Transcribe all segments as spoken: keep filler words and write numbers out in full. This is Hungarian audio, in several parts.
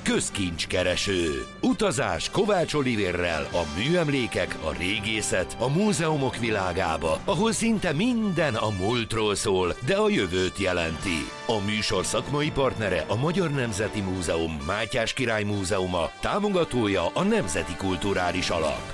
Közkincskereső. Utazás Kovács Olivérrel a műemlékek, a régészet, a múzeumok világába, ahol szinte minden a múltról szól, de a jövőt jelenti. A műsor szakmai partnere a Magyar Nemzeti Múzeum, Mátyás Király Múzeuma, támogatója a Nemzeti Kulturális Alap.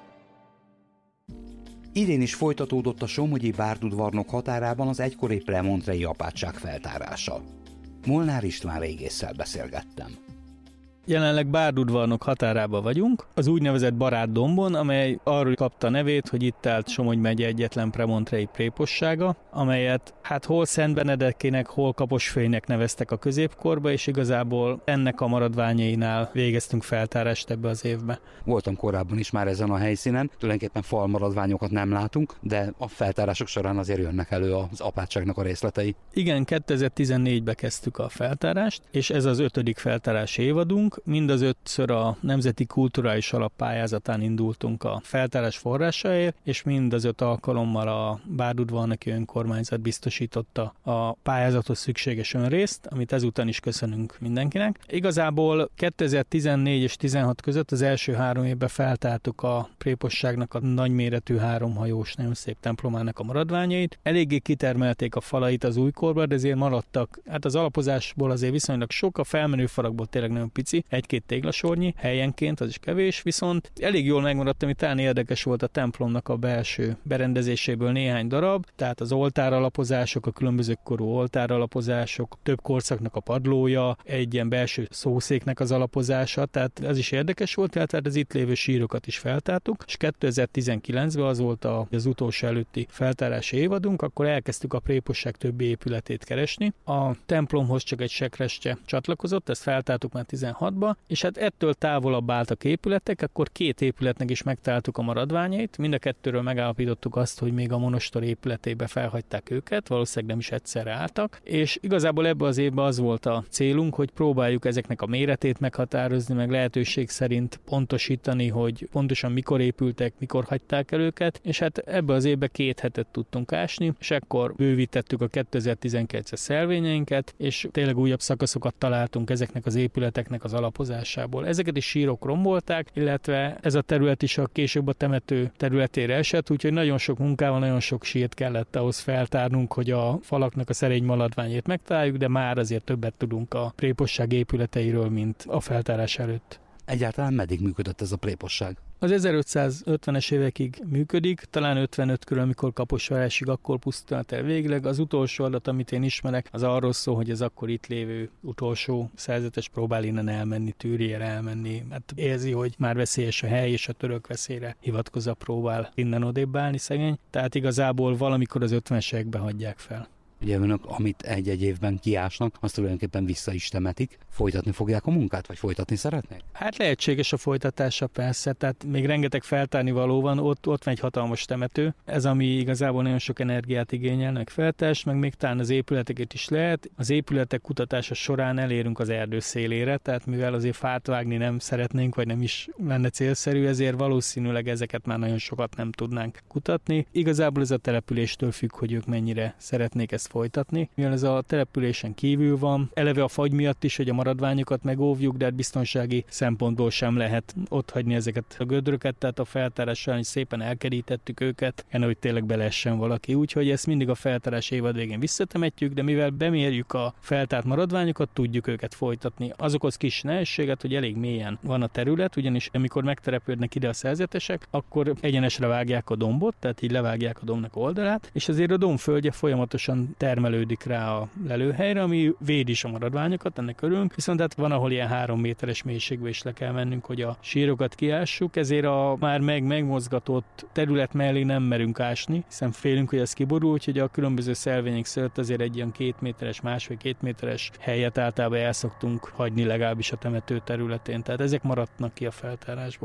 Idén is folytatódott a somogyi bárdudvarnok határában az egykori premontrei apátság feltárása. Molnár István régésszel beszélgettem. Jelenleg Bárdudvarnok határában vagyunk, az úgynevezett Barátdombon, amely arról kapta nevét, hogy itt állt Somogy megye egyetlen premontrei prépossága, amelyet hát hol Szent Benedekkének, hol Kaposfőinek neveztek a középkorba, és igazából ennek a maradványainál végeztünk feltárást ebbe az évbe. Voltam korábban is már ezen a helyszínen, tulajdonképpen falmaradványokat nem látunk, de a feltárások során azért jönnek elő az apátságnak a részletei. Igen, kétezer-tizennégyben kezdtük a feltárást, és ez az ötödik feltárási évadunk. Mind az ötször a Nemzeti Kulturális Alap pályázatán indultunk a feltárás forrásaért, és mind az öt alkalommal a Bárdudvarnoki önkormányzat biztosította a pályázathoz szükséges önrészt, amit ezután is köszönünk mindenkinek. Igazából kétezer-tizennégy és tizenhat között az első három évben feltártuk a préposságnak a nagyméretű háromhajós, nagyon szép templomának a maradványait. Eléggé kitermelték a falait az újkorban, de ezért maradtak. Hát az alapozásból azért viszonylag sok, a felmenő falakból tényleg nagyon pici, egy-két téglasornyi helyenként, az is kevés, viszont elég jól megmaradt, ami talán érdekes volt a templomnak a belső berendezéséből néhány darab, tehát az oltáralapozások, a különböző korú oltáralapozások, több korszaknak a padlója, egy ilyen belső szószéknek az alapozása, tehát ez is érdekes volt, tehát az itt lévő sírokat is feltártuk, és kétezer-tizenkilencben az volt az utolsó előtti feltárási évadunk, akkor elkezdtük a préposság többi épületét keresni. A templomhoz csak egy sekrestye csatlakozott, ezt feltártuk már tizenhatban, és hát ettől távolabb álltak épületek, akkor két épületnek is megtaláltuk a maradványait, mind a kettőről megállapítottuk azt, hogy még a monostor épületébe felhagyták őket, valószínűleg nem is egyszerre álltak, és igazából ebben az évben az volt a célunk, hogy próbáljuk ezeknek a méretét meghatározni, meg lehetőség szerint pontosítani, hogy pontosan mikor épültek, mikor hagyták el őket, és hát ebben az évben két hetet tudtunk ásni, és ekkor bővítettük a kétezer-tizenkilences szelvényeinket, és tényleg újabb szakaszokat találtunk ezeknek az épületeknek az alapozásából. Ezeket is sírok rombolták, illetve ez a terület is a később a temető területére esett, úgyhogy nagyon sok munkával, nagyon sok sírt kellett ahhoz feltárnunk, hogy a falaknak a szerény maradványét megtaláljuk, de már azért többet tudunk a préposság épületeiről, mint a feltárás előtt. Egyáltalán meddig működött ez a préposság? Az ezerötszázötvenes évekig működik, talán ötvenöt körül, amikor Kaposvárásig, akkor pusztult el végleg. Az utolsó adat, amit én ismerek, az arról szól, hogy ez akkor itt lévő utolsó szerzetes próbál innen elmenni, Tűrjére elmenni. Hát érzi, hogy már veszélyes a hely, és a török veszélyre hivatkozva próbál innen odébb állni szegény. Tehát igazából valamikor az ötvenes években hagyják fel. Ugye önök, amit egy-egy évben kiásnak, azt tulajdonképpen vissza is temetik. Folytatni fogják a munkát, vagy folytatni szeretnék? Hát lehetséges a folytatása persze, tehát még rengeteg feltárni való van, ott, ott van egy hatalmas temető, ez ami igazából nagyon sok energiát igényel, meg feltás, meg még talán az épületeket is lehet. Az épületek kutatása során elérünk az erdő szélére, tehát mivel azért fát vágni nem szeretnénk, vagy nem is lenne célszerű, ezért valószínűleg ezeket már nagyon sokat nem tudnánk kutatni. Igazából ez a településtől függ, hogy ők mennyire szeretnék ezt folytatni. Mivel ez a településen kívül van, eleve a fagy miatt is, hogy a maradványokat megóvjuk, de hát biztonsági szempontból sem lehet ott hagyni ezeket a gödröket, tehát a feltárás során is szépen elkerítettük őket, enne, hogy tényleg beleessen valaki. Úgyhogy ezt mindig a feltárás évad végén visszatemetjük, de mivel bemérjük a feltárt maradványokat, tudjuk őket folytatni. Az okoz kis nehézséget, hogy elég mélyen van a terület, ugyanis amikor megtelepődnek ide a szerzetesek, akkor egyenesre vágják a dombot, tehát így levágják a dombnak oldalát, és azért a domb földje folyamatosan termelődik rá a lelőhelyre, ami véd is a maradványokat, ennek örülünk, viszont hát van, ahol ilyen három méteres mélységbe is le kell mennünk, hogy a sírokat kiássuk, ezért a már meg megmozgatott terület mellé nem merünk ásni, hiszen félünk, hogy ez kiborul, úgyhogy a különböző szelvények szölt azért egy ilyen két méteres, másfél-két méteres helyet általában el szoktunk hagyni legalábbis a temető területén, tehát ezek maradnak ki a feltárásból.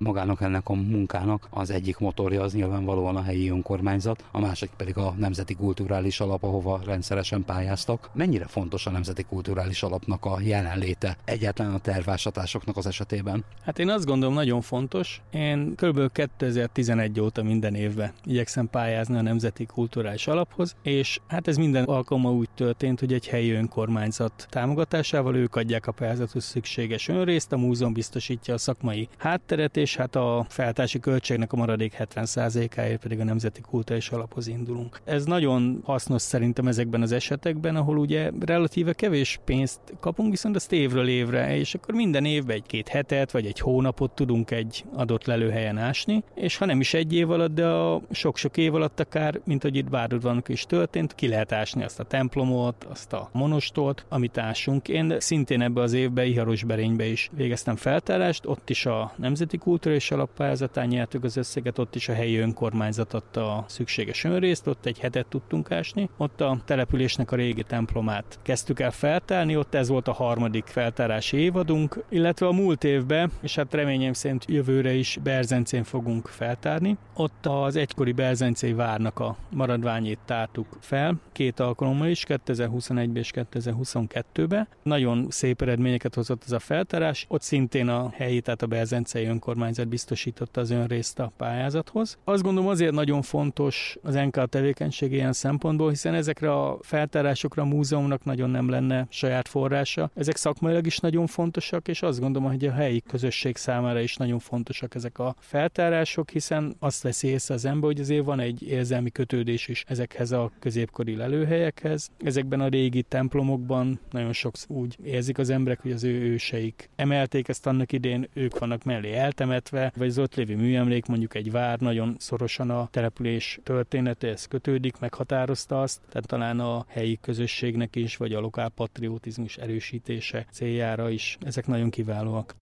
Magának ennek a munkának az egyik motorja az nyilvánvalóan a helyi önkormányzat, a másik pedig a Nemzeti Kulturális Alap, ahova rendszeresen pályáztak. Mennyire fontos a Nemzeti Kulturális Alapnak a jelenléte egyáltalán a tervásatásoknak az esetében? Hát én azt gondolom, nagyon fontos. Én kb. kétezer-tizenegy óta minden évben igyekszem pályázni a Nemzeti Kulturális Alaphoz, és hát ez minden alkalommal úgy történt, hogy egy helyi önkormányzat támogatásával ők adják a pályázathoz szükséges önrészt, a múzeum biztosítja a szakmai hátteret, és hát a feltárási költségnek a maradék hetven százalékáért pedig a Nemzeti Kulturális Alaphoz indulunk. Ez nagyon hasznos szerintem ezekben az esetekben, ahol ugye relatíve kevés pénzt kapunk, viszont azt évről évre, és akkor minden évben egy-két hetet vagy egy hónapot tudunk egy adott lelőhelyen ásni, és ha nem is egy év alatt, de a sok-sok év alatt akár, mint hogy itt Bárdudvarnok is történt, ki lehet ásni azt a templomot, azt a monostort, amit ásunk. Én szintén ebbe az évben Iharosberénybe is végeztem feltárást, ott is a Nemzeti Kulturális Alap pályázatán nyertük az összeget, ott is a helyi önkormányzat adta a szükséges önrészt, ott egy hetet tudtunk ásni, ott a településnek a régi templomát kezdtük el feltárni, ott ez volt a harmadik feltárási évadunk, illetve a múlt évben, és hát reményem szerint jövőre is Berzencén fogunk feltárni. Ott az egykori berzencei várnak a maradványait tártuk fel, két alkalommal is, kétezer-huszonegyben és kétezer-huszonkettőben. Nagyon szép eredményeket hozott ez a feltárás, ott szintén a helyi, tehát a berzencei önkormányzat biztosította az önrészt a pályázathoz. Azt gondolom azért nagyon fontos az en ká tevékenysége ilyen szempontból, hiszen ezekre a feltárásokra a múzeumnak nagyon nem lenne saját forrása. Ezek szakmailag is nagyon fontosak, és azt gondolom, hogy a helyi közösség számára is nagyon fontosak ezek a feltárások, hiszen azt veszi észre az ember, hogy azért van egy érzelmi kötődés is ezekhez a középkori lelőhelyekhez. Ezekben a régi templomokban nagyon sok úgy érzik az emberek, hogy az ő őseik emelték ezt annak idén, ők vannak mellé eltemetve, vagy az ott lévő műemlék, mondjuk egy vár nagyon szorosan a település történetéhez kötődik, meghatározta azt, tehát talán a helyi közösségnek is, vagy a lokálpatriotizmus erősítése céljára is ezek nagyon kiválóak.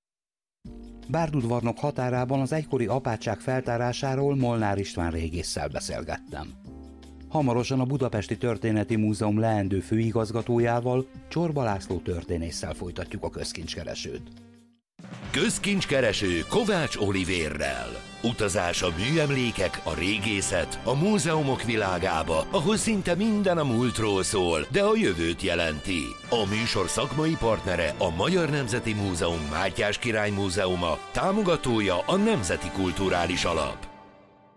Bárdudvarnok határában az egykori apátság feltárásáról Molnár István régésszel beszélgettem. Hamarosan a Budapesti Történeti Múzeum leendő főigazgatójával, Csorba László történésszel folytatjuk a közkincskeresőt. Közkincskereső Kovács Olivérrel. Utazás a műemlékek, a régészet, a múzeumok világába, ahol szinte minden a múltról szól, de a jövőt jelenti. A műsor szakmai partnere a Magyar Nemzeti Múzeum Mátyás Király Múzeuma, támogatója a Nemzeti Kulturális Alap.